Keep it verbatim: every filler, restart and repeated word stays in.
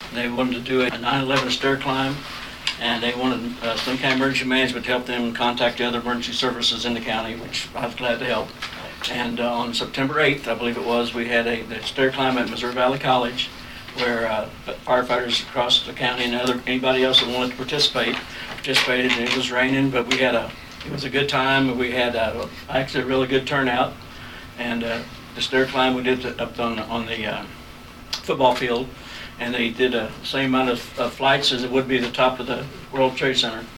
They wanted to do a nine eleven stair climb, and they wanted uh, some kind of emergency management to help them contact the other emergency services in the county, which I was glad to help. And uh, on September eighth, I believe it was, we had a the stair climb at Missouri Valley College, where uh, firefighters across the county and other anybody else that wanted to participate participated. And it was raining, but we had a it was a good time. We had uh, actually a really good turnout, and uh, the stair climb we did up on on the uh, football field, and they did the same amount of uh, flights as it would be the top of the World Trade Center.